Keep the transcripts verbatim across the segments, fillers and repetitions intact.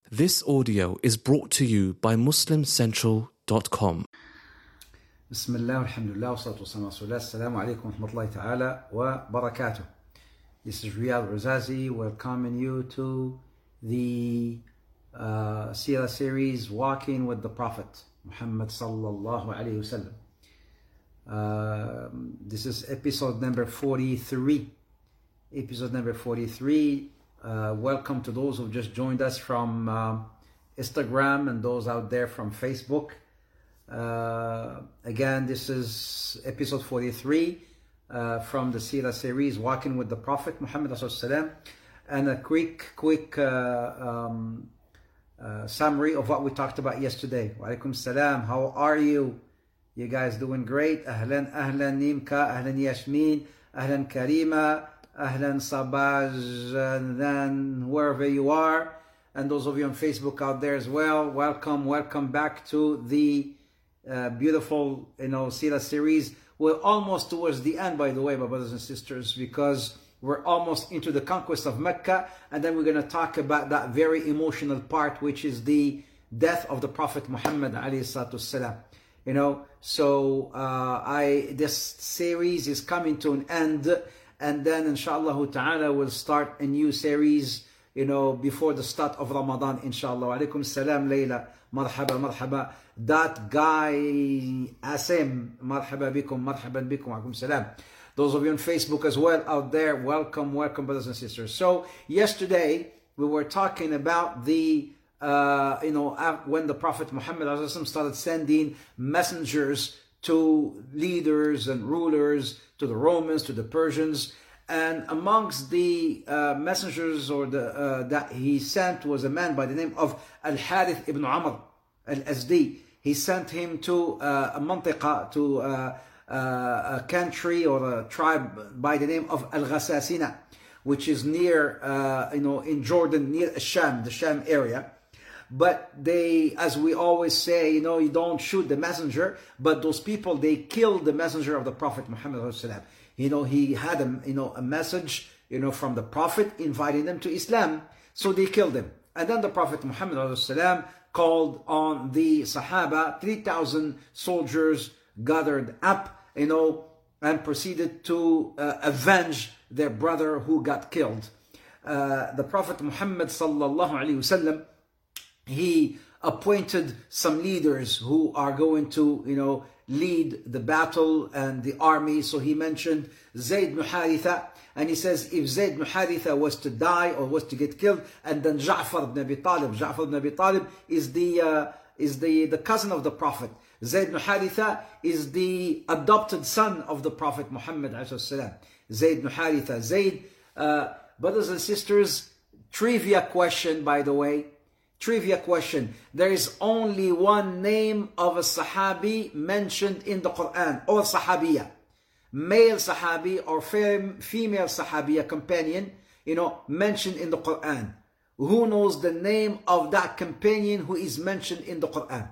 This audio is brought to you by muslim central dot com. Bismillah, alhamdulillah, wassalatu wassalamu ala rasulillah. Assalamu alaikum wa rahmatullahi ta'ala wa barakatuh. This is Riyad Razazi welcoming you to the uh, Seerah series, Walking with the Prophet Muhammad sallallahu alayhi wasallam. Uh, this is episode number forty-three. Episode number forty-three. Uh, welcome to those who just joined us from uh, Instagram and those out there from Facebook. Uh, again, this is episode forty-three uh, from the Seerah series, Walking with the Prophet Muhammad sallallahu, and a quick, quick uh, um, uh, summary of what we talked about yesterday. Wa alaikum salam. How are you? You guys doing great? Ahlan, ahlan Nimka, ahlan Yasmin, ahlan Karima. Ahlan Sabaj, and then wherever you are, and those of you on Facebook out there as well, welcome, welcome back to the uh, beautiful, you know, Seerah series. We're almost towards the end, by the way, my brothers and sisters, because we're almost into the conquest of Mecca, and then we're going to talk about that very emotional part, which is the death of the Prophet Muhammad alayhi salatu wassalam. You know, so uh, I this series is coming to an end. And then, inshallah ta'ala, we'll start a new series, you know, before the start of Ramadan, inshallah. Alaikum salam, Layla. Marhaba, marhaba. That guy, Asim, marhaba bikum, marhaban bikum, alaikum salam. Those of you on Facebook as well out there, welcome, welcome, brothers and sisters. So, yesterday, we were talking about the, uh, you know, when the Prophet Muhammad started sending messengers to leaders and rulers, to the Romans, to the Persians, and amongst the uh, messengers or the uh, that he sent was a man by the name of Al-Harith ibn Amr al-Azdi. He sent him to uh, a mantiqa, to uh, uh, a country or a tribe by the name of Al-Ghasasina, which is near, uh, you know, in Jordan, near Sham, the Sham area. But they, as we always say, you know, you don't shoot the messenger, but those people, they killed the messenger of the Prophet Muhammad. You know, he had a, you know, a message, you know, from the Prophet inviting them to Islam. So they killed him. And then the Prophet Muhammad called on the Sahaba, three thousand soldiers gathered up, you know, and proceeded to uh, avenge their brother who got killed. Uh, the Prophet Muhammad sallallahu alaihi wasallam, he appointed some leaders who are going to, you know, lead the battle and the army. So he mentioned Zayd ibn Haritha, and he says if Zayd ibn Haritha was to die or was to get killed, and then Ja'far ibn Abi Talib. Ja'far ibn Abi Talib is the uh, is the the cousin of the Prophet. Zayd ibn Haritha is the adopted son of the Prophet Muhammad alayhi salam. Zayd ibn Haritha. Zayd, uh, brothers and sisters, trivia question, by the way. Trivia question. There is only one name of a Sahabi mentioned in the Quran, or Sahabiya. Male Sahabi or female Sahabiya, companion, you know, mentioned in the Quran. Who knows the name of that companion who is mentioned in the Quran?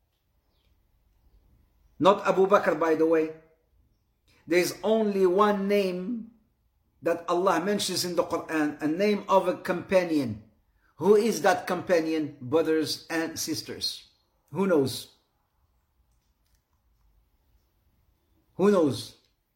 Not Abu Bakr, by the way. There is only one name that Allah mentions in the Quran, a name of a companion. Who is that companion, brothers and sisters? Who knows? Who knows?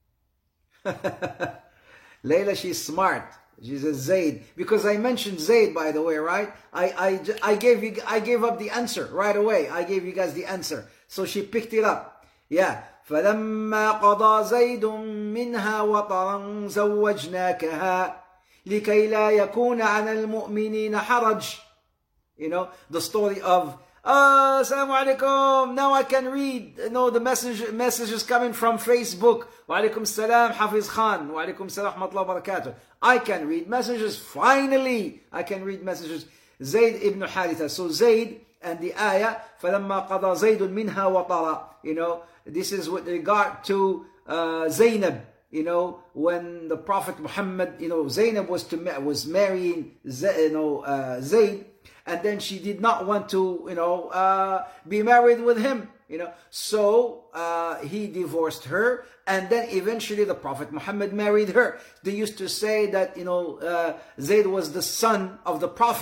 Layla, she's smart. She says Zayd. Because I mentioned Zayd, by the way, right? I, I, I, gave you, I gave up the answer right away. I gave you guys the answer. So she picked it up. Yeah. فَلَمَّا قَضَى زَيْدٌ مِّنْهَا وَطَرًا زَوَّجْنَاكَهَا لكي لا يكون على المؤمنين حرج. You know, the story of ah, Assalamu alaikum. Now I can read, you know, the message messages coming from Facebook. Wa alaikum salam, Hafiz Khan. Wa alaikum salam, rahmatullahi wa barakatuh. I can read messages. Finally, I can read messages. Zayd ibn Haritha. So Zayd and the ayah, فَلَمَّا قَضَى زَيْدٌ مِنْهَا وَطَرًا. You know, this is with regard to uh, Zaynab. You know, when the Prophet Muhammad, you know, Zaynab was to was marrying, you know, uh, Zayd, and then she did not want to, you know, uh, be married with him, you know. So uh, he divorced her, and then eventually the Prophet Muhammad married her. They used to say that, you know, uh, Zayd was the son of the Prophet,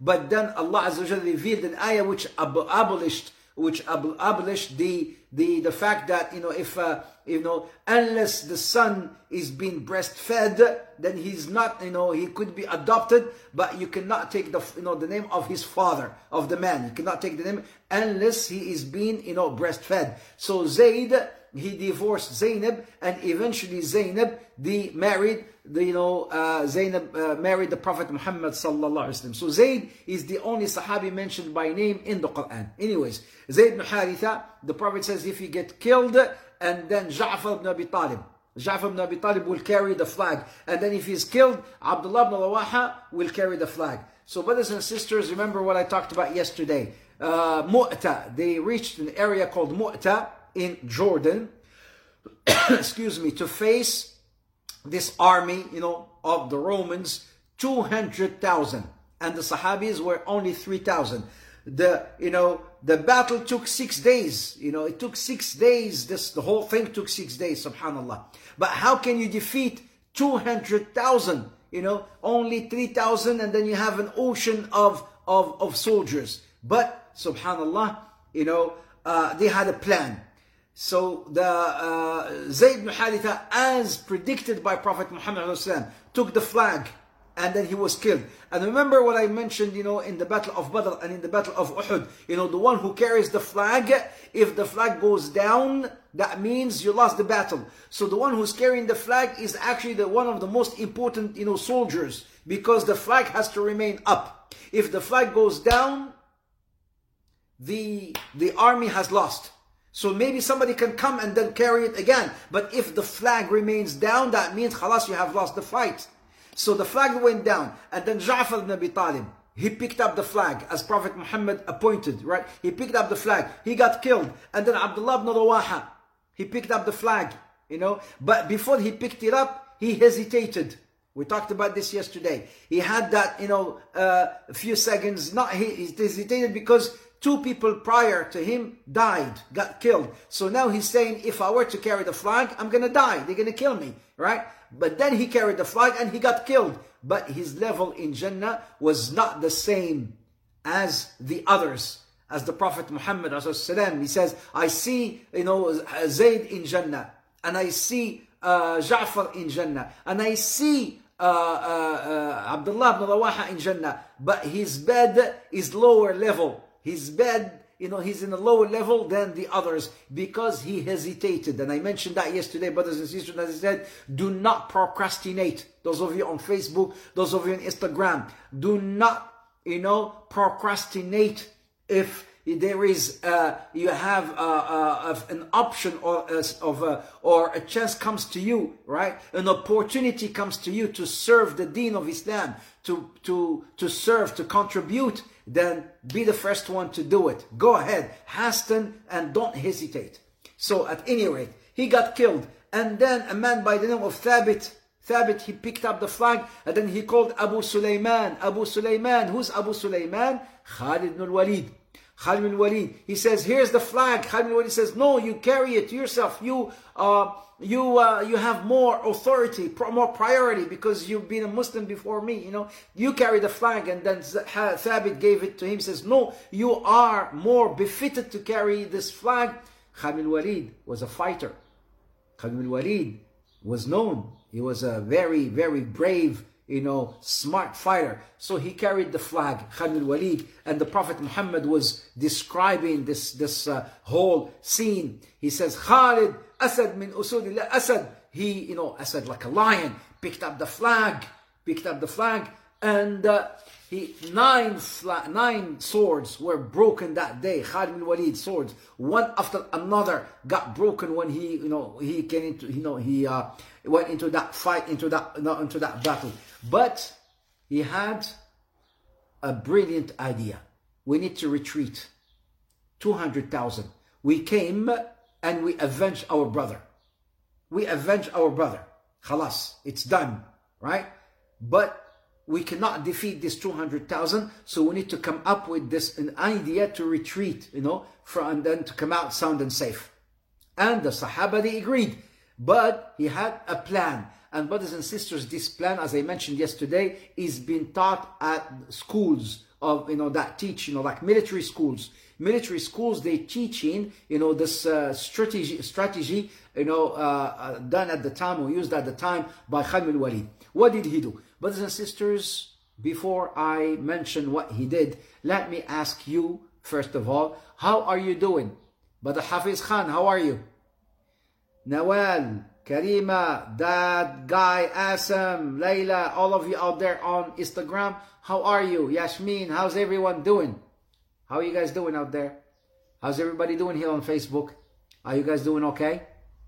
but then Allah Azza wa Jalla revealed an ayah which ab- abolished which ab- abolished the the the fact that, you know, if uh, you know, unless the son is being breastfed, then he's not, you know, he could be adopted, but you cannot take the, you know, the name of his father, of the man. You cannot take the name unless he is being, you know, breastfed. So Zayd, he divorced Zainab, and eventually Zainab, the married, the, you know, uh, Zainab uh, married the Prophet Muhammad sallallahu alaihi wasallam. So Zayd is the only Sahabi mentioned by name in the Quran. Anyways, Zayd ibn Haritha, the Prophet says if he get killed, and then Ja'far ibn Abi Talib, Ja'far ibn Abi Talib will carry the flag, and then if he's killed, Abdullah ibn Rawaha will carry the flag. So brothers and sisters, remember what I talked about yesterday. Uh, Mu'ta, they reached an area called Mu'ta in Jordan, excuse me, to face this army, you know, of the Romans, two hundred thousand, and the Sahabis were only three thousand. The, you know, the battle took six days, you know, it took six days, this, the whole thing took six days, subhanallah. But how can you defeat two hundred thousand, you know, only three thousand, and then you have an ocean of, of, of soldiers. But, subhanallah, you know, uh, they had a plan. So the uh, Zayd ibn Haritha, as predicted by Prophet Muhammad ﷺ, took the flag, and then he was killed. And remember what I mentioned, you know, in the battle of Badr and in the battle of Uhud, you know, the one who carries the flag, if the flag goes down, that means you lost the battle. So the one who's carrying the flag is actually the one of the most important, you know, soldiers, because the flag has to remain up. If the flag goes down, the the army has lost. So maybe somebody can come and then carry it again. But if the flag remains down, that means khalas, you have lost the fight. So the flag went down, and then Ja'far ibn Abi Talib, he picked up the flag as Prophet Muhammad appointed, right? He picked up the flag. He got killed. And then Abdullah ibn Rawaha, he picked up the flag, you know. But before he picked it up, he hesitated. We talked about this yesterday. He had that, you know, uh, a few seconds. Not he, he hesitated because two people prior to him died, got killed. So now he's saying, if I were to carry the flag, I'm going to die. They're going to kill me, right? But then he carried the flag and he got killed. But his level in Jannah was not the same as the others. As the Prophet Muhammad, he says, I see, you know, Zayd in Jannah, and I see uh, Ja'far in Jannah, and I see uh, uh, uh, Abdullah ibn Rawaha in Jannah, but his bed is lower level. His bed, you know, he's in a lower level than the others because he hesitated. And I mentioned that yesterday, brothers and sisters, as I said, do not procrastinate. Those of you on Facebook, those of you on Instagram, do not, you know, procrastinate. If there is, uh, you have uh, uh, an option or uh, of a, or a chance comes to you, right? An opportunity comes to you to serve the Deen of Islam, to to to serve, to contribute. Then be the first one to do it. Go ahead, hasten, and don't hesitate. So at any rate, he got killed, and then a man by the name of Thabit. Thabit, he picked up the flag, and then he called Abu Sulaiman. Abu Sulaiman, who's Abu Sulaiman? Khalid ibn al-Walid. Khalid ibn al-Walid, he says, here's the flag. Khalid ibn al-Walid says, no, you carry it yourself. You uh, you uh, you have more authority, more priority, because you've been a Muslim before me. You know, you carry the flag. And then Thabit gave it to him. He says, no, you are more befitted to carry this flag. Khalid ibn al-Walid was a fighter. Khalid ibn al-Walid was known. He was a very, very brave, you know, smart fighter. So he carried the flag, Khalid al-Walid, and the Prophet Muhammad was describing this, this uh, whole scene. He says, Khalid, Asad min usudillah, Asad. He, you know, Asad like a lion, picked up the flag, picked up the flag, and uh, he nine fla- nine swords were broken that day. Khalid al-Walid swords, one after another, got broken when he, you know, he came into, you know, he uh, went into that fight, into that, no, into that battle. But he had a brilliant idea. We need to retreat. two hundred thousand. We came and we avenged our brother. We avenged our brother. Khalas, it's done, right? But we cannot defeat this two hundred thousand, so we need to come up with this an idea to retreat, you know, from, and then to come out sound and safe. And the Sahaba, they agreed. But he had a plan. And brothers and sisters, this plan, as I mentioned yesterday, is being taught at schools of, you know, that teach, you know, like military schools. Military schools, they teaching, you know, this uh, strategy, strategy, you know, uh, uh, done at the time or used at the time by Khalid al-Walid. What did he do? Brothers and sisters, before I mention what he did, let me ask you, first of all, how are you doing? Brother Hafiz Khan, how are you? Nawal, Karima, that guy, Asam, Layla, all of you out there on Instagram, how are you? Yasmin, how's everyone doing? How are you guys doing out there? How's everybody doing here on Facebook? Are you guys doing okay?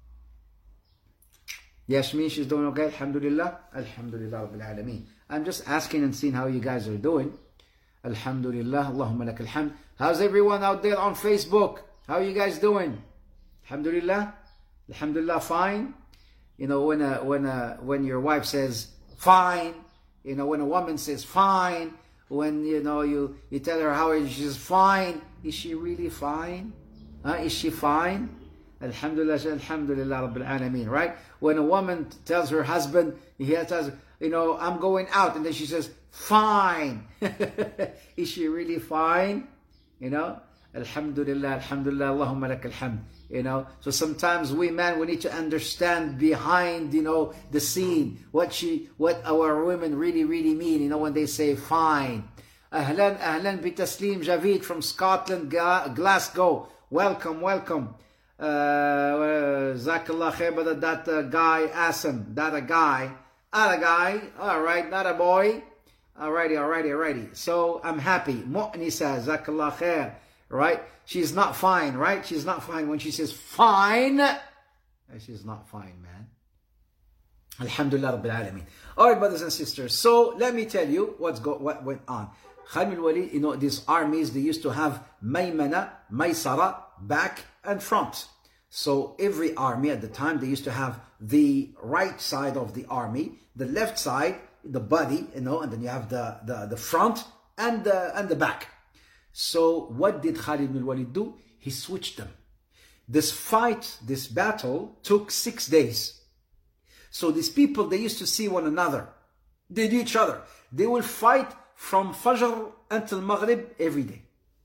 Yasmin, she's doing okay. Alhamdulillah. Alhamdulillah Rabbil Alameen. I'm just asking and seeing how you guys are doing. Alhamdulillah. Allahumma lakal hamd. How's everyone out there on Facebook? How are you guys doing? Alhamdulillah. Alhamdulillah, fine. You know, when a, when a, when your wife says fine, you know, when a woman says fine, when, you know, you, you tell her how is she, she's fine. Is she really fine? Huh? Is she fine? Alhamdulillah, Alhamdulillah Rabbil Alameen, right? When a woman tells her husband, he tells her, you know, I'm going out, and then she says, fine. Is she really fine? You know? Alhamdulillah, Alhamdulillah, Allahumma lakal hamd. You know, so sometimes we men, we need to understand behind, you know, the scene, what she, what our women really, really mean, you know, when they say fine. Ahlan, ahlan bi Taslim Javid from Scotland, Glasgow. Welcome, welcome. Zakallah khair, but that uh, guy, Asam, that a guy, not a guy, all right, not a boy. Alrighty, alrighty, alrighty. So I'm happy. Mu'nisa, Zakallah khair. Right? She's not fine, right? She's not fine when she says fine. She's not fine, man. Alhamdulillah Rabbil Alameen. All right, brothers and sisters. So let me tell you what's go what went on. Khalid al-Walid, you know, these armies, they used to have Maymana, Maysara, back and front. So every army at the time, they used to have the right side of the army, the left side, the body, you know, and then you have the the, the front and the and the back. So what did Khalid ibn al-Walid do? He switched them. This fight, this battle took six days. So these people, they used to see one another. They knew each other. They will fight from Fajr until Maghrib every day.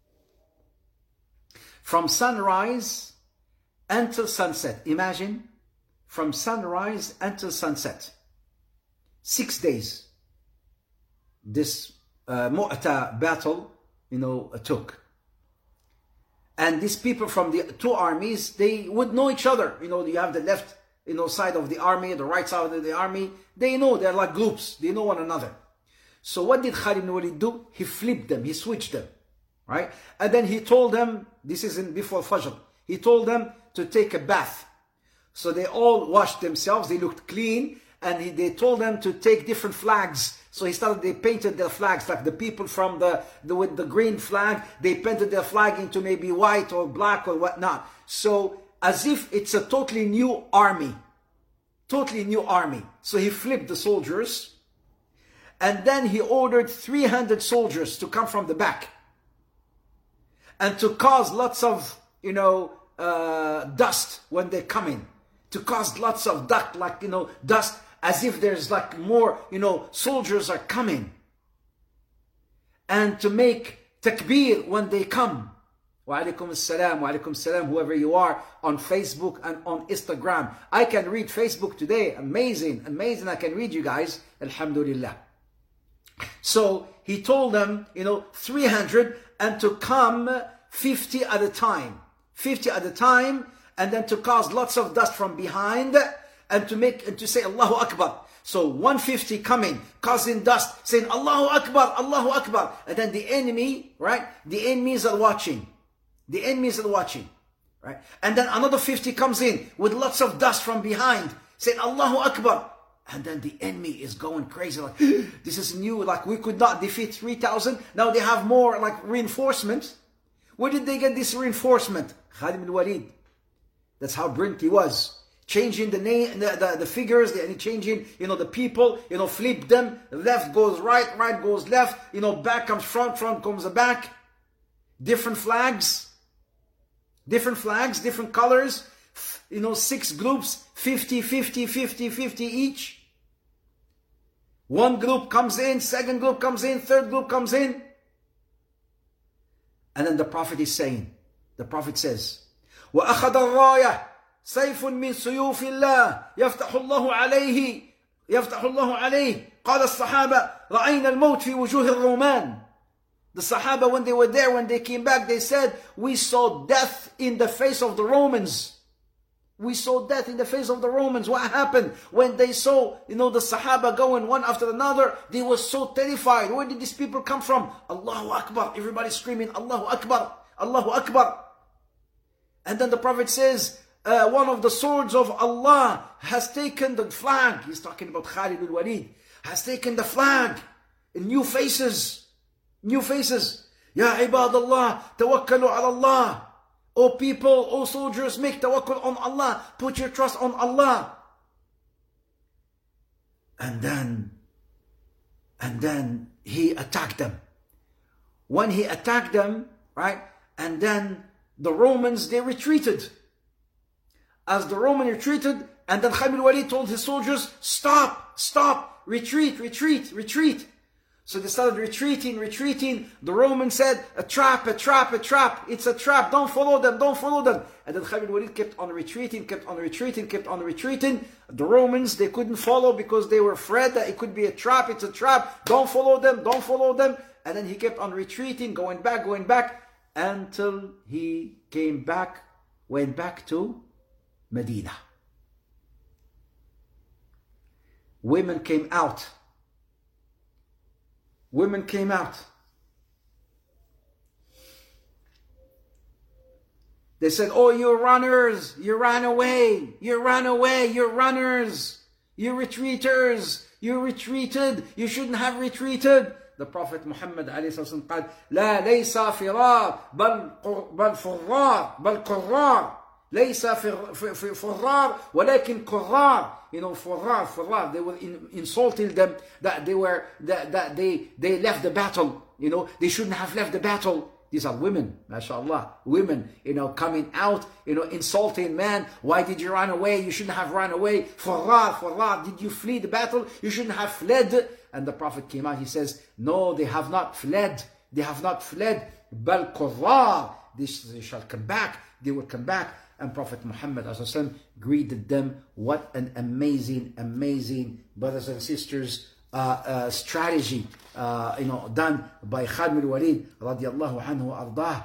From sunrise until sunset. Imagine, from sunrise until sunset. Six days. This uh, Mu'ta battle, you know, took. And these people from the two armies, they would know each other. You know, you have the left, you know, side of the army, the right side of the army. They know, they're like groups. They know one another. So what did Khalid ibn Walid do? He flipped them. He switched them. Right? And then he told them, this is in before Fajr, he told them to take a bath. So they all washed themselves. They looked clean. And he, they told them to take different flags. So he started, they painted their flags, like the people from the, the with the green flag, they painted their flag into maybe white or black or whatnot. So as if it's a totally new army. Totally new army. So he flipped the soldiers. And then he ordered three hundred soldiers to come from the back. And to cause lots of, you know, uh, dust when they come in. To cause lots of dust, like, you know, dust. As if there's like more, you know, soldiers are coming. And to make takbir when they come. Wa alaikum assalam, wa alaikum assalam, whoever you are, on Facebook and on Instagram. I can read Facebook today. Amazing, amazing. I can read you guys. Alhamdulillah. So he told them, you know, three hundred and to come fifty at a time. fifty at a time. And then to cause lots of dust from behind. And to make and to say Allahu Akbar. So one hundred fifty coming, causing dust, saying Allahu Akbar, Allahu Akbar. And then the enemy, right? The enemies are watching. The enemies are watching. Right? And then another fifty comes in with lots of dust from behind, saying Allahu Akbar. And then the enemy is going crazy, like, this is new, like we could not defeat three thousand. Now they have more like reinforcements. Where did they get this reinforcement? Khalid ibn Walid. That's how brilliant he was. Changing the name, the, the, the figures, and changing, you know, the people, you know, flip them. Left goes right, right goes left. You know, back comes front, front comes the back. Different flags. Different flags, different colors. You know, six groups, fifty, fifty, fifty, fifty each. One group comes in, second group comes in, third group comes in. And then the Prophet is saying, the Prophet says, وَأَخَذَ الرَّايَةِ سيف من سيوف الله يفتح الله عليه يفتح الله عليه قال الصحابة رأينا الموت في وجوه الرومان. The Sahaba, when they were there, when they came back, they said, we saw death in the face of the Romans. We saw death in the face of the Romans. What happened? When they saw, you know, the Sahaba going one after another, they were so terrified. Where did these people come from? Allahu Akbar. Everybody screaming, Allahu Akbar, Allahu Akbar. And then the Prophet says, uh, one of the swords of Allah has taken the flag. He's talking about Khalid al-Walid. Has taken the flag in new faces. New faces. Ya ibadallah, tawakkalu ala Allah. O people, O soldiers, make tawakkul on Allah. Put your trust on Allah. And then, and then he attacked them. When he attacked them, right, and then the Romans, they retreated. As the Roman retreated, and then Khalid al-Walid told his soldiers, stop, stop, retreat, retreat, retreat. So they started retreating, retreating. The Romans said, a trap, a trap, a trap. It's a trap. Don't follow them, don't follow them. And then Khalid al-Walid kept on retreating, kept on retreating, kept on retreating. The Romans, they couldn't follow because they were afraid that it could be a trap. It's a trap. Don't follow them, don't follow them. And then he kept on retreating, going back, going back, until he came back, went back to Medina. Women came out. Women came out. They said, oh, you runners, you ran away, you ran away, you're runners, you retreaters, you retreated, you shouldn't have retreated. The Prophet Muhammad alayhi sallam said, لا ليس فرار بل بل فرار بل قرار. ليس فرار ولكن قرار. You know, فرار, فرار. They were in, insulting them that they were that, that they they left the battle. You know, they shouldn't have left the battle. These are women, mashallah, women, you know, coming out, you know, insulting man. Why did you run away? You shouldn't have run away. Farrar, Farrar, did you flee the battle? You shouldn't have fled. And the Prophet came out, he says, no, they have not fled. They have not fled. Bal qurrar, they shall come back. They will come back. And Prophet Muhammad greeted them. What an amazing, amazing, brothers and sisters, Uh, uh, strategy, uh, you know, done by Khalid al-Walid radiallahu anhu ardah.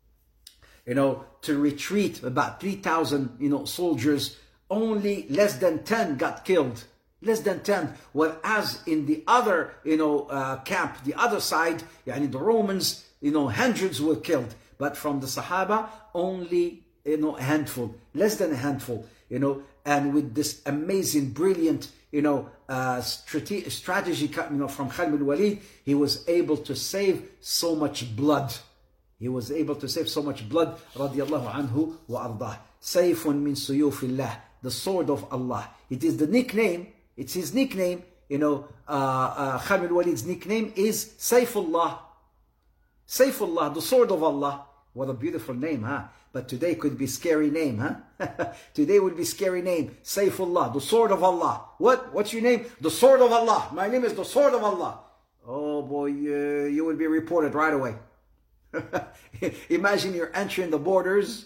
You know, to retreat about three thousand, you know, soldiers, only less than ten got killed. Less than ten. Whereas in the other, you know, uh, camp, the other side, yani the Romans, you know, hundreds were killed. But from the Sahaba, only, you know, a handful. Less than a handful, you know, and with this amazing, brilliant, you know, uh, strate- strategy, you know, from Khalid al-Walid, he was able to save so much blood. He was able to save so much blood, radiyallahu anhu wa ardah. Sayfun min suyufillah, the sword of Allah. It is the nickname, it's his nickname, you know, uh, uh, Khalid al-Walid's nickname is Sayfullah. Sayfullah, the sword of Allah. What a beautiful name, huh? But today could be scary name, huh? Today would be scary name. Sayfullah, the sword of Allah. What? What's your name? The sword of Allah. My name is the sword of Allah. Oh boy, uh, you would be reported right away. Imagine you're entering the borders,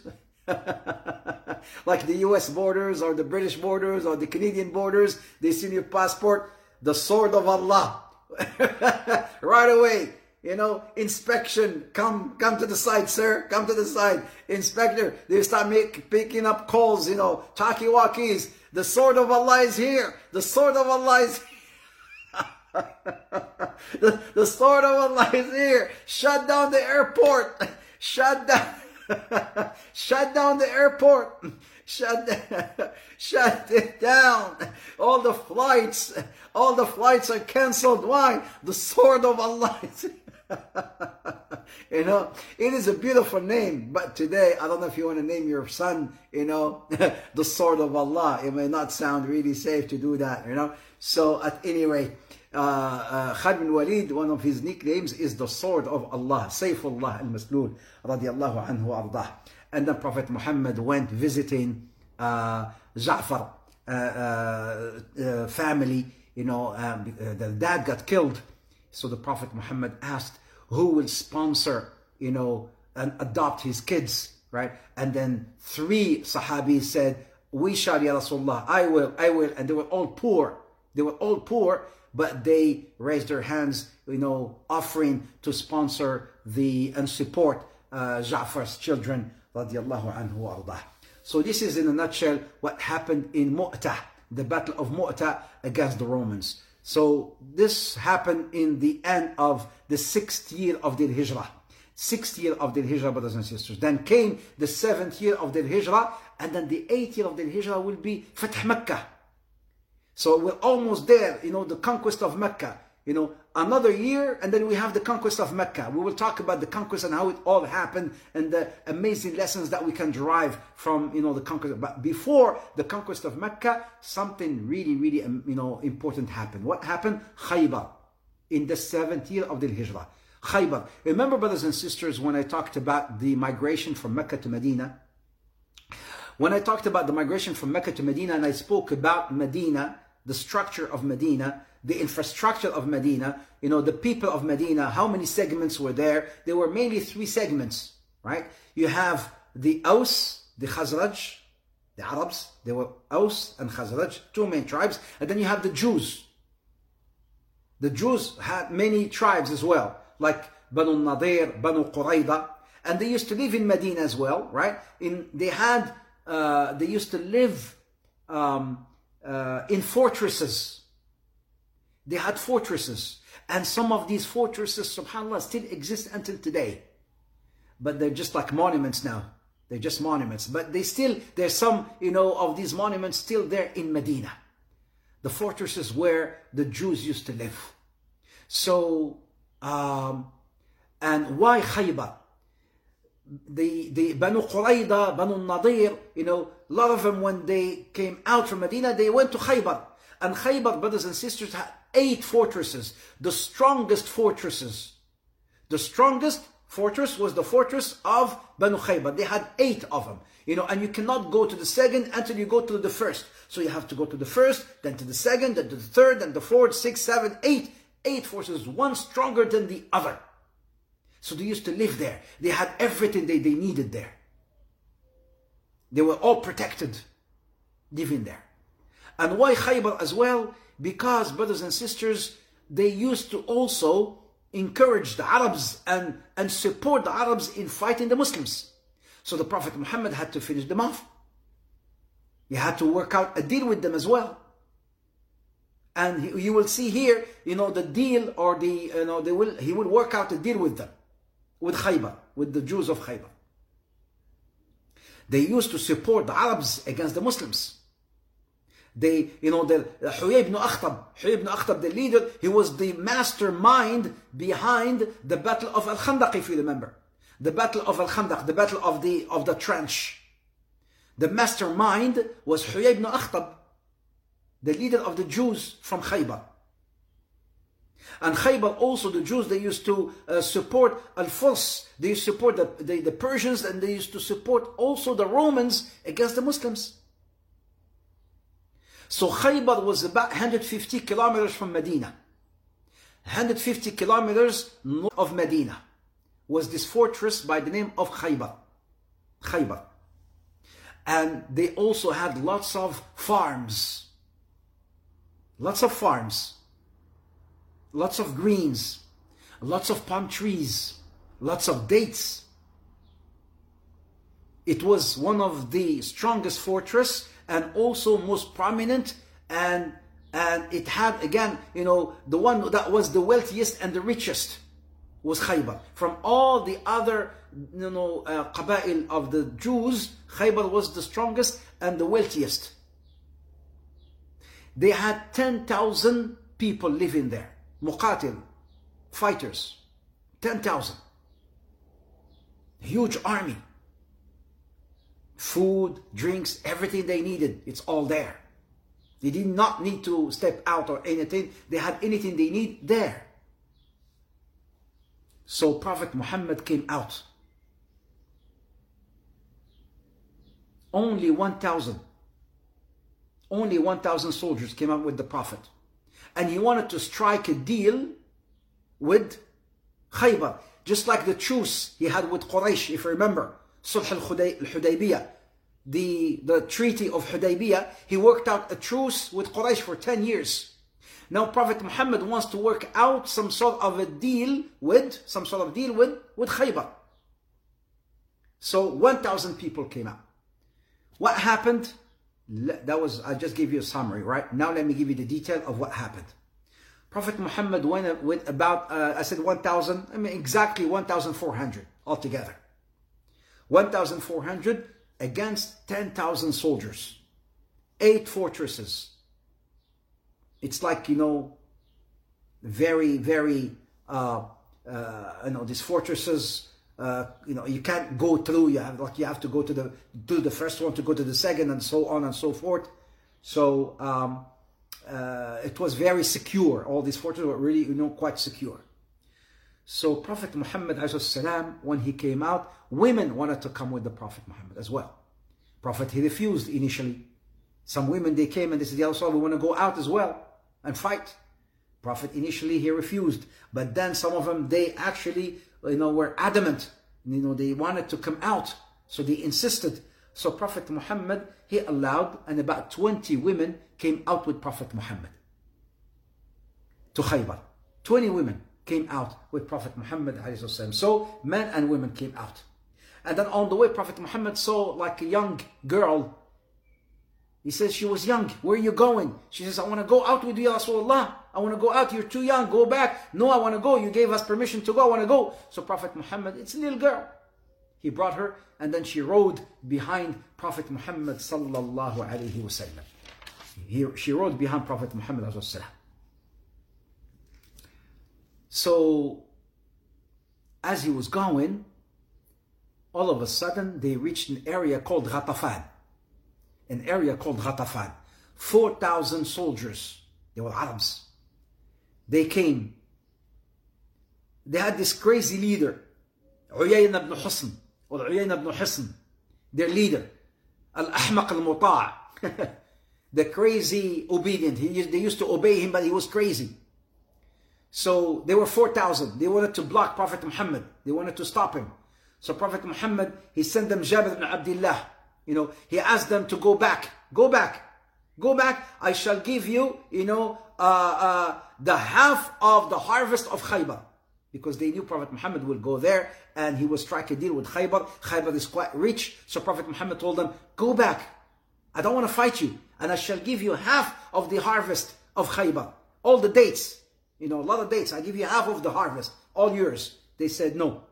like the U S borders or the British borders or the Canadian borders. They see your passport, the sword of Allah. Right away. You know, inspection, come come to the side, sir, come to the side. Inspector, they start make, picking up calls, you know, talkie-walkies. The sword of Allah is here. The sword of Allah is here. the, the sword of Allah is here. Shut down the airport. Shut down. Shut down the airport. Shut, shut it down. All the flights, all the flights are cancelled. Why? The sword of Allah is here. You know, it is a beautiful name, but today I don't know if you want to name your son, you know, the sword of Allah. It may not sound really safe to do that, you know. So at any rate, uh, uh, Khalid al-Walid, one of his nicknames is the sword of Allah, Sayfullah al-Maslul, radiyallahu anhu ardah. And then Prophet Muhammad went visiting uh, Ja'far uh, uh, uh, family you know, um, uh, the dad got killed. So the Prophet Muhammad asked, who will sponsor, you know, and adopt his kids, right? And then three Sahabis said, we shall, Ya Rasulullah, I will, I will. And they were all poor. They were all poor, but they raised their hands, you know, offering to sponsor the and support uh, Ja'far's children, radiallahu anhu wa ardah. So this is in a nutshell what happened in Mu'tah, the Battle of Mu'tah against the Romans. So this happened in the end of the sixth year of the Hijrah. Sixth year of the Hijrah, brothers and sisters. Then came the seventh year of the Hijrah, and then the eighth year of the Hijrah will be Fath Makkah. So we're almost there, you know, the conquest of Mecca. You know, another year, and then we have the conquest of Mecca. We will talk about the conquest and how it all happened and the amazing lessons that we can derive from, you know, the conquest. But before the conquest of Mecca, something really, really, um, you know, important happened. What happened? Khaybar, in the seventh year of the Hijrah. Khaybar. Remember, brothers and sisters, when I talked about the migration from Mecca to Medina? When I talked about the migration from Mecca to Medina, and I spoke about Medina, the structure of Medina, the infrastructure of Medina, you know, the people of Medina, how many segments were there? There were mainly three segments, right? You have the Aus, the Khazraj, the Arabs, they were Aus and Khazraj, two main tribes, and then you have the Jews. The Jews had many tribes as well, like Banu Nadir, Banu Qurayda, and they used to live in Medina as well, right? In they had, uh, they used to live um, uh, in fortresses. They had fortresses, and some of these fortresses, subhanAllah, still exist until today. But they're just like monuments now. They're just monuments. But they still, there's some, you know, of these monuments still there in Medina. The fortresses where the Jews used to live. So, um, and why Khaybar? The, the Banu Qurayda, Banu Nadir, you know, a lot of them, when they came out from Medina, they went to Khaybar. And Khaybar, brothers and sisters, had eight fortresses, the strongest fortresses. The strongest fortress was the fortress of Banu Khaybar. They had eight of them, you know, and you cannot go to the second until you go to the first. So you have to go to the first, then to the second, then to the third, then the fourth, six, seven, eight. Eight forces, one stronger than the other. So they used to live there. They had everything they, they needed there. They were all protected, living there. And why Khaybar as well? Because, brothers and sisters, they used to also encourage the Arabs and, and support the Arabs in fighting the Muslims. So the Prophet Muhammad had to finish them off. He had to work out a deal with them as well. And he, you will see here, you know, the deal, or the, you know, they will, he will work out a deal with them, with Khaybar, with the Jews of Khaybar. They used to support the Arabs against the Muslims. They, you know, the Huyay ibn Akhtab, Huyay ibn Akhtab, the leader, he was the mastermind behind the Battle of Al-Khandaq, if you remember. The Battle of Al-Khandaq, the Battle of the, of the trench. The mastermind was Huyay ibn Akhtab, the leader of the Jews from Khaybar. And Khaybar also, the Jews, they used to uh, support Al-Furs, they used to support the, the, the Persians, and they used to support also the Romans against the Muslims. So Khaybar was about one hundred fifty kilometers from Medina. one hundred fifty kilometers north of Medina was this fortress by the name of Khaybar. Khaybar. And they also had lots of farms. Lots of farms. Lots of greens. Lots of palm trees. Lots of dates. It was one of the strongest fortresses and also most prominent, and and it had, again, you know, the one that was the wealthiest and the richest was Khaybar. From all the other, you know, uh, Qaba'il of the Jews, Khaybar was the strongest and the wealthiest. They had ten thousand people living there. Muqatil, fighters. ten thousand. Huge army. Food, drinks, everything they needed, it's all there. They did not need to step out or anything. They had anything they need there. So Prophet Muhammad came out. Only one thousand. Only one thousand soldiers came out with the Prophet. and he wanted to strike a deal with Khaybar, just like the truce he had with Quraysh, if you remember, Sulh al-Hudaybiyah, the, the treaty of Hudaybiyah. He worked out a truce with Quraysh for ten years. Now Prophet Muhammad wants to work out some sort of a deal with, some sort of deal with, with Khaybar. So one thousand people came out. What happened? That was, I just gave you a summary, right? Now let me give you the detail of what happened. Prophet Muhammad went with about, uh, I said one thousand, I mean exactly one thousand four hundred altogether. one thousand four hundred against ten thousand soldiers. Eight fortresses. It's like, you know, very, very, uh, uh, you know, these fortresses, uh, you know, you can't go through. You have, like, you have to go to the, do the first one to go to the second, and so on and so forth. So, um, uh, it was very secure. All these fortresses were really, you know, quite secure. So Prophet Muhammad, ﷺ, when he came out, women wanted to come with the Prophet Muhammad as well. Prophet, he refused initially. Some women, they came and they said, Ya Rasulullah, we want to go out as well and fight. Prophet, initially he refused. But then some of them, they actually, you know, were adamant. You know, they wanted to come out. So they insisted. So Prophet Muhammad, he allowed, and about twenty women came out with Prophet Muhammad to Khaybar. twenty women came out with Prophet Muhammad ﷺ. So men and women came out. And then on the way, Prophet Muhammad saw like a young girl. He says, she was young. Where are you going? She says, I want to go out with you, Ya Rasulullah. I want to go out. You're too young. Go back. No, I want to go. You gave us permission to go. I want to go. So Prophet Muhammad, it's a little girl. He brought her, and then she rode behind Prophet Muhammad sallallahu alaihi wasallam. He, she rode behind Prophet Muhammad alayhi wasallam. So, as he was going, all of a sudden they reached an area called Ghatafan. An area called Ghatafan. four thousand soldiers. They were Arabs. They came. They had this crazy leader, Uyayna ibn Husn, or Uyayna ibn Hisn, their leader, Al-Ahmaq al-Muta', the crazy obedient. He, they used to obey him, but he was crazy. So they were four thousand. They wanted to block Prophet Muhammad. They wanted to stop him. So Prophet Muhammad, he sent them Jabir ibn Abdullah. You know, he asked them to go back. Go back. Go back. I shall give you, you know, uh, uh, the half of the harvest of Khaybar. Because they knew Prophet Muhammad will go there and he will strike a deal with Khaybar. Khaybar is quite rich. So Prophet Muhammad told them, go back. I don't want to fight you. And I shall give you half of the harvest of Khaybar. All the dates. You know, a lot of dates. I give you half of the harvest. All yours. They said no.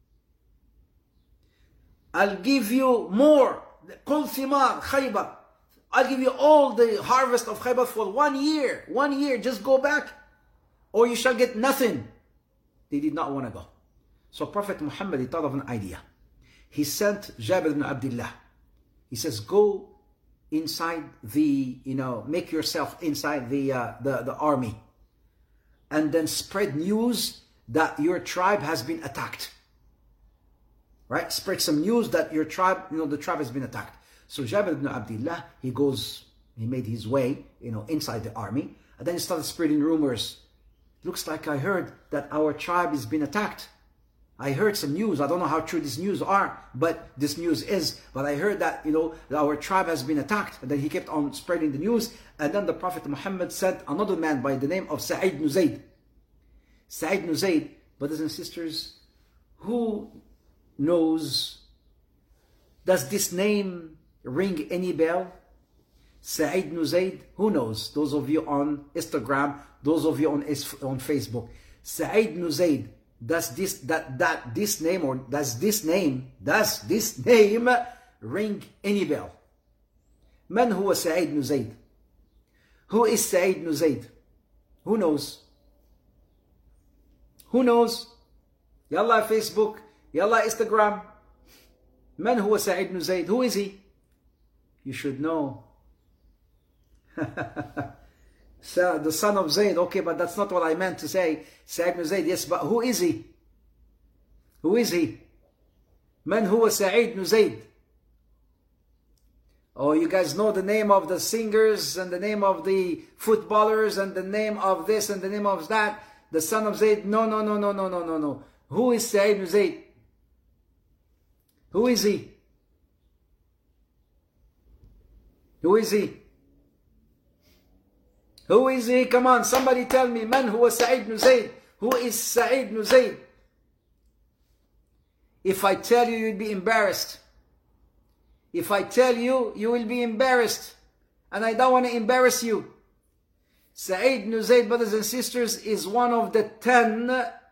I'll give you more. Kul thimar Khaybar. I'll give you all the harvest of Khaybar for one year. One year. Just go back. Or you shall get nothing. They did not want to go. So Prophet Muhammad, he thought of an idea. He sent Jabir ibn Abdullah. He says, go inside the, you know, make yourself inside the, uh, the, the army. And then spread news that your tribe has been attacked. Right? Spread some news that your tribe, you know, the tribe has been attacked. So Jabir ibn Abdullah, he goes, he made his way, you know, inside the army. And then he started spreading rumors. Looks like I heard that our tribe has been attacked. I heard some news. I don't know how true these news are, but this news is. But I heard that, you know, that our tribe has been attacked. And then he kept on spreading the news. And then the Prophet Muhammad sent another man by the name of Sa'id ibn Zayd. Sa'id ibn Zayd, brothers and sisters, who knows, does this name ring any bell? Sa'id ibn Zayd, who knows? Those of you on Instagram, those of you on, on Facebook. Sa'id ibn Zayd, does this, that, that, this name, or does this name, does this name ring any bell? Man huwa Sa'id ibn Zayd? Who is Sa'id ibn Zayd? Who knows? Who knows? Yalla Facebook, yalla Instagram. Man huwa Sa'id ibn Zayd? Who is he? You should know. So the son of Zayd, okay, but that's not what I meant to say. Sa'id ibn Zayd, yes, but who is he? Who is he? Man huwa Sa'id ibn Zayd? Oh, you guys know the name of the singers and the name of the footballers and the name of this and the name of that. The son of Zayd. No, no, no, no, no, no, no, no. Who is Sa'id ibn Zayd? Who is he? Who is he? Who is he? Come on, somebody tell me. Man huwa Sa'id ibn Zayd? Who is Sa'id ibn Zayd? If I tell you, you'll be embarrassed. If I tell you, you will be embarrassed. And I don't want to embarrass you. Sa'id ibn Zayd, brothers and sisters, is one of the ten,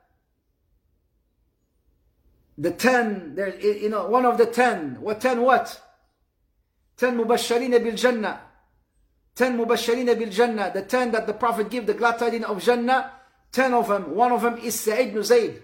the ten, there, you know, one of the ten. What ten what? Ten mubasharina bil Jannah. Ten mubasharina bil Jannah. The ten that the Prophet gave the glad tidings of Jannah. Ten of them. One of them is Sa'id ibn Zayd.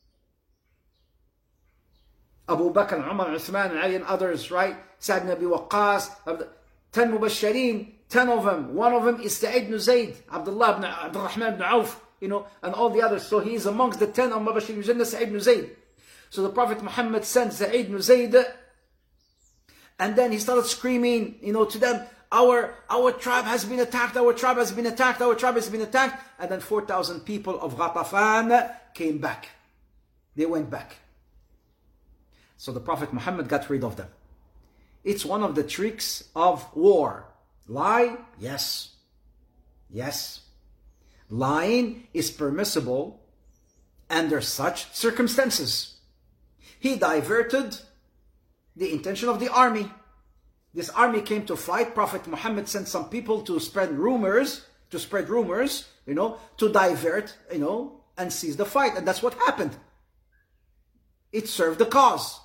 Abu Bakr, Umar, Uthman, and Ali and others, right? Sa'd ibn Abi Waqqas. Ten mubashareen. Ten of them. One of them is Sa'id ibn Zayd. Abdullah ibn Abdul Rahman ibn Auf. You know, and all the others. So he is amongst the ten of mubashareen bil Jannah, Sa'id ibn Zayd. So the Prophet Muhammad sent Sa'id ibn Zayd. And then he started screaming, you know, to them, our, our tribe has been attacked, our tribe has been attacked, our tribe has been attacked. And then four thousand people of Ghatafan came back. They went back. So the Prophet Muhammad got rid of them. It's one of the tricks of war. Lie? Yes. Yes. Lying is permissible under such circumstances. He diverted the intention of the army. This army came to fight. Prophet Muhammad sent some people to spread rumors, to spread rumors, you know, to divert, you know, and seize the fight. And that's what happened. It served the cause.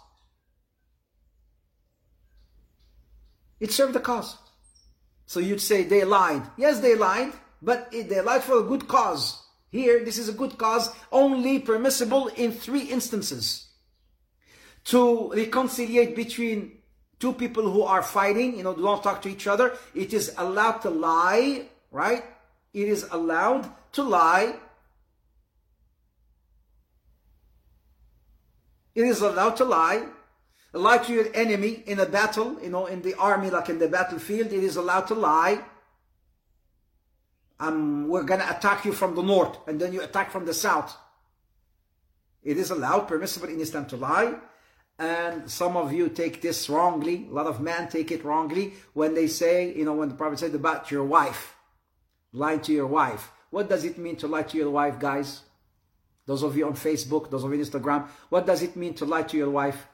It served the cause. So you'd say they lied. Yes, they lied, but they lied for a good cause. Here, this is a good cause, only permissible in three instances. To reconciliate between two people who are fighting, you know, do not talk to each other. It is allowed to lie, right? It is allowed to lie. It is allowed to lie. Lie to your enemy in a battle, you know, in the army, like in the battlefield. It is allowed to lie. Um, we're going to attack you from the north, and then you attack from the south. It is allowed, permissible in Islam to lie. And some of you take this wrongly. A lot of men take it wrongly when they say, you know, when the Prophet said about your wife, lying to your wife. What does it mean to lie to your wife, guys? Those of you on Facebook, those of you on Instagram, what does it mean to lie to your wife?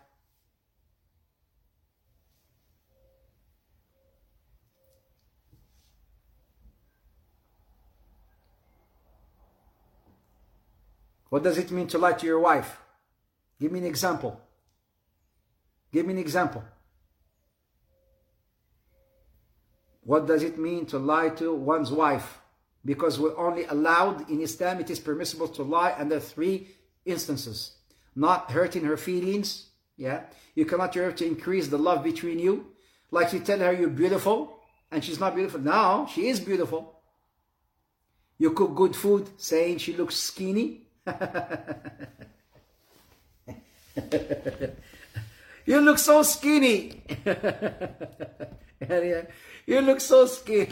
What does it mean to lie to your wife? Give me an example. Give me an example. What does it mean to lie to one's wife? Because we're only allowed in Islam, it is permissible to lie under three instances. Not hurting her feelings. Yeah. You cannot try to increase the love between you. Like you tell her you're beautiful and she's not beautiful. Now she is beautiful. You cook good food saying she looks skinny. You look so skinny. You look so skinny.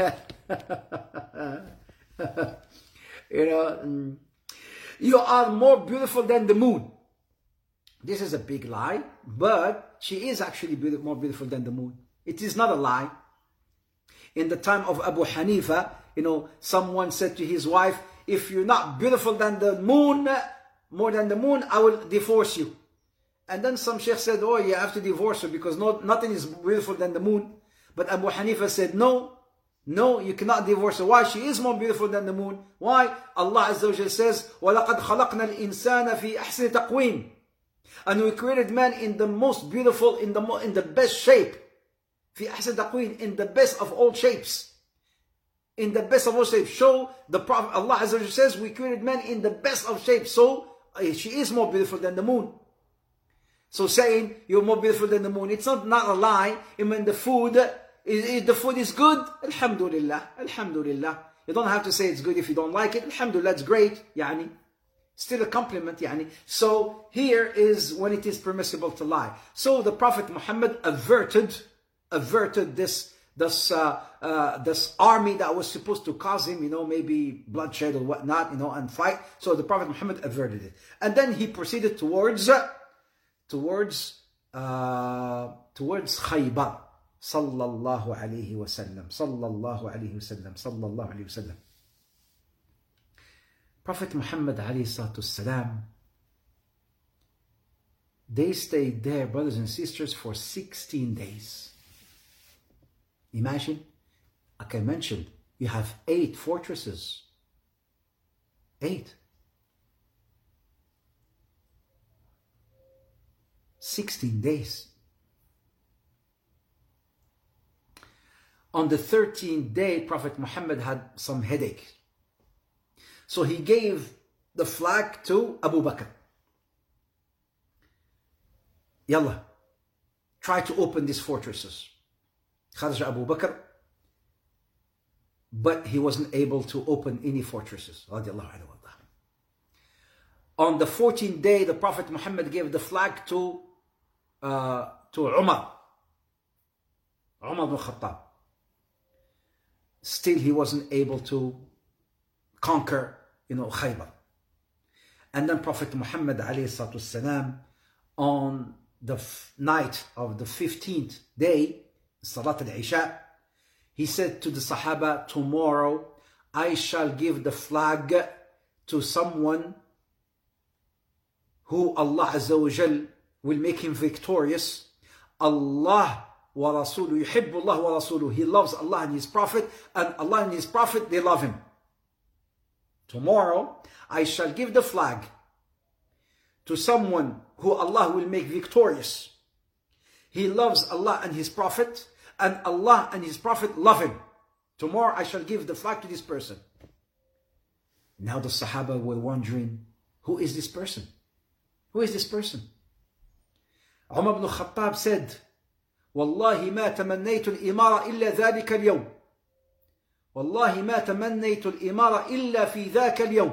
You know, you are more beautiful than the moon. This is a big lie, but she is actually beautiful, more beautiful than the moon. It is not a lie. In the time of Abu Hanifa, you know, someone said to his wife, if you're not beautiful than the moon, more than the moon, I will divorce you. And then some sheikh said, oh, you have to divorce her because no, nothing is beautiful than the moon. But Abu Hanifa said, no, no, you cannot divorce her. Why? She is more beautiful than the moon. Why? Allah Azza wa Jalla says, وَلَقَدْ خَلَقْنَا الْإِنسَانَ فِي أَحْسَنِ تَقْوِيمٍ. And we created man in the most beautiful, in the, in the best shape. فِي أَحْسَنِ تَقْوِيمٍ. In the best of all shapes. In the best of all shapes. So the Prophet, Allah Azza wa Jalla says, we created man in the best of shapes. So she is more beautiful than the moon. So saying you're more beautiful than the moon, it's not, not a lie. I mean, the food, if the food is good, alhamdulillah, alhamdulillah. You don't have to say it's good if you don't like it. Alhamdulillah, it's great. Yani, still a compliment. Yani. So here is when it is permissible to lie. So the Prophet Muhammad averted averted this this uh, uh, this army that was supposed to cause him, you know, maybe bloodshed or whatnot, you know, and fight. So the Prophet Muhammad averted it, and then he proceeded towards uh, towards uh, towards Khaybar. Sallallahu alayhi wa sallam. Sallallahu alayhi wa sallam. Sallallahu alayhi wa sallam. Prophet Muhammad alayhi salatu salam, they stayed there, brothers and sisters, for sixteen days. Imagine, like I mentioned, you have eight fortresses. Eight. sixteen days. On the thirteenth day, Prophet Muhammad had some headache. So he gave the flag to Abu Bakr. Yalla, try to open these fortresses. Kharaja Abu Bakr, but he wasn't able to open any fortresses. On the fourteenth day, the Prophet Muhammad gave the flag to uh, to Umar. Umar ibn Khattab. Still, he wasn't able to conquer, you know, Khaybar. And then Prophet Muhammad alayhi salatu wasalam, on the f- night of the fifteenth day, Salat al-Isha, he said to the Sahaba, tomorrow I shall give the flag to someone who Allah Azza wa Jal will make him victorious. Allah wa Rasuluhu, yuhibbu Allah wa Rasuluhu. He loves Allah and His Prophet, and Allah and His Prophet, they love him. Tomorrow I shall give the flag to someone who Allah will make victorious. He loves Allah and His Prophet, and Allah and His Prophet love him. Tomorrow I shall give the flag to this person. Now the Sahaba were wondering, who is this person? Who is this person? Umar ibn Khattab said, Wallahi ma tamannaytu al-imara illa dhalika al-yawm. Wallahi ma tamannaytu al-imara illa fi dhaka al-yawm.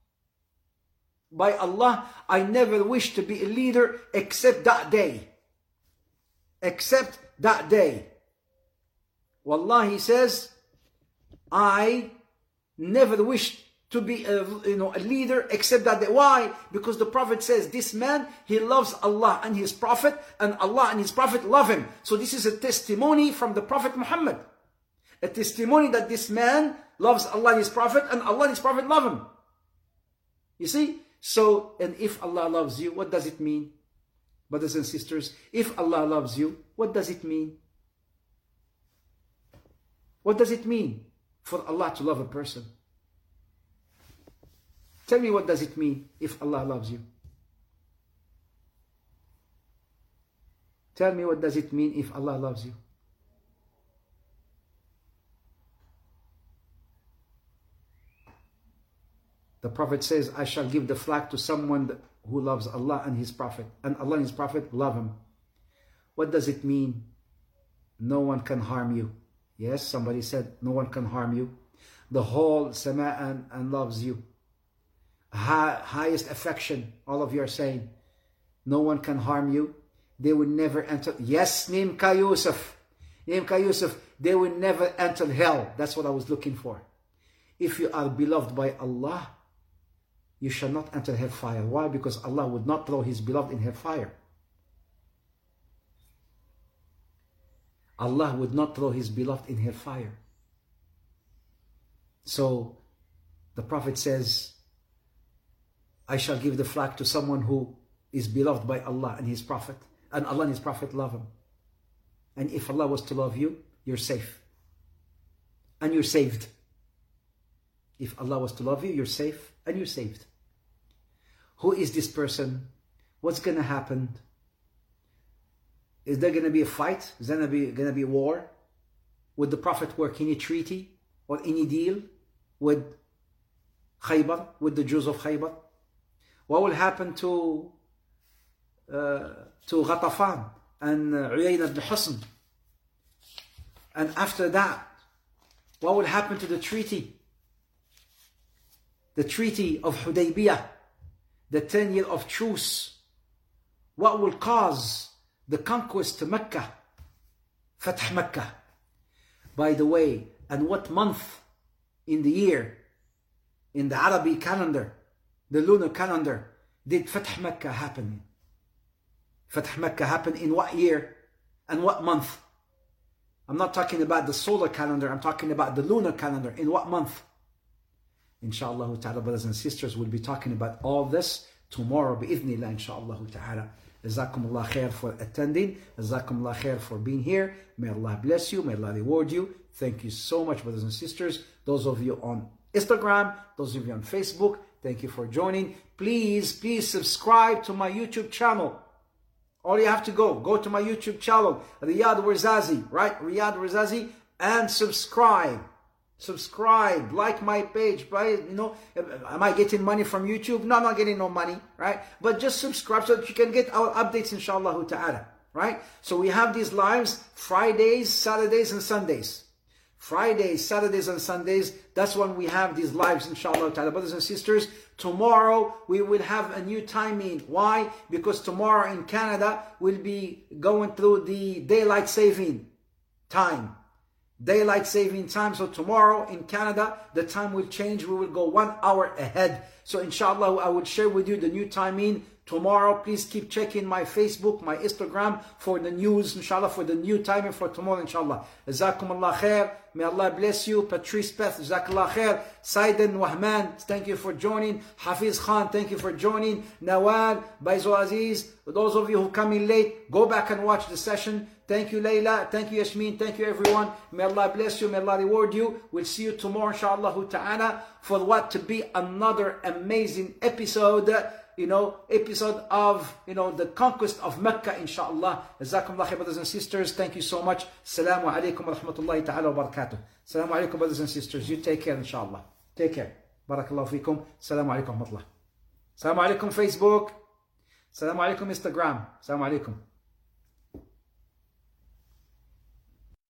By Allah, I never wished to be a leader except that day. Except that day. Wallah, he says, I never wished to be a, you know, a leader except that day. Why? Because the Prophet says, this man, he loves Allah and His Prophet, and Allah and His Prophet love him. So this is a testimony from the Prophet Muhammad. A testimony that this man loves Allah and His Prophet, and Allah and His Prophet love him. You see? So, and if Allah loves you, what does it mean? Brothers and sisters, if Allah loves you, what does it mean? What does it mean for Allah to love a person? Tell me, what does it mean if Allah loves you? Tell me, what does it mean if Allah loves you? The Prophet says, I shall give the flag to someone who loves Allah and His Prophet, and Allah and His Prophet love him. What does it mean? No one can harm you. Yes, somebody said, no one can harm you. The whole Sama'an and loves you. High, highest affection, all of you are saying, no one can harm you. They will never enter. Yes, Nimka Yusuf. Nimka Yusuf, they will never enter hell. That's what I was looking for. If you are beloved by Allah, you shall not enter hellfire. Why? Because Allah would not throw His beloved in hellfire. Allah would not throw His beloved in hellfire. So the Prophet says, I shall give the flag to someone who is beloved by Allah and His Prophet, and Allah and His Prophet love him. And if Allah was to love you, you're safe. And you're saved. If Allah was to love you, you're safe and you're saved. Who is this person? What's going to happen? Is there going to be a fight? Is there going to be, going to be a war? Would the Prophet work any treaty or any deal with Khaybar, with the Jews of Khaybar? What will happen to uh, to Ghatafan and uh, Uyayna ibn Husn? And after that, what will happen to the treaty? The treaty of Hudaybiyah, the ten year of truce. What will cause the conquest to Mecca Fath Makkah. By the way, and what month in the year, in the Arabic calendar, the lunar calendar, did Fath Makkah happen? Fath Makkah happened in what year and what month? I'm not talking about the solar calendar, I'm talking about the lunar calendar. In what month? Inshallah ta'ala, brothers and sisters, we'll be talking about all this tomorrow, bi'idhnillah, inshallah ta'ala. Jazakumullah khair for attending. Jazakumullah khair for being here. May Allah bless you. May Allah reward you. Thank you so much, brothers and sisters. Those of you on Instagram, those of you on Facebook, thank you for joining. Please, please subscribe to my YouTube channel. All you have to go, go to my YouTube channel, Riyad Warzazi, right? Riyad Warzazi, and subscribe. Subscribe, like my page, right? You know, am I getting money from YouTube? No, I'm not getting no money, right? But just subscribe so that you can get our updates, inshallah ta'ala, right? So we have these lives Fridays, Saturdays, and Sundays. Fridays, Saturdays, and Sundays, that's when we have these lives, inshallah ta'ala. Brothers and sisters, tomorrow we will have a new timing. Why? Because tomorrow in Canada, we'll be going through the daylight saving time. Daylight saving time. So tomorrow in Canada, the time will change. We will go one hour ahead. So inshallah, I will share with you the new timing tomorrow. Please keep checking my Facebook, my Instagram for the news, inshallah, for the new timing for tomorrow, inshallah. Jazakumullah khair. May Allah bless you. Patrice Peth, Jazakallah khair. Saiden Wahman, thank you for joining. Hafiz Khan, thank you for joining. Nawal, Baizo Aziz, those of you who come in late, go back and watch the session. Thank you, Layla. Thank you, Yasmin. Thank you, everyone. May Allah bless you. May Allah reward you. We'll see you tomorrow, inshallah ta'ala, for what to be another amazing episode, you know, episode of, you know, the conquest of Mecca, inshallah. Jazakumullah khair, brothers and sisters. Thank you so much. Assalamu alaikum wa rahmatullahi ta'ala wa barakatuh. Assalamu alaikum, brothers and sisters. You take care, inshallah. Take care. Barakallahu feekum. Assalamu alaikum wa rahmatullah. Assalamu alaikum, Facebook. Assalamu alaikum, Instagram. Assalamu alaikum.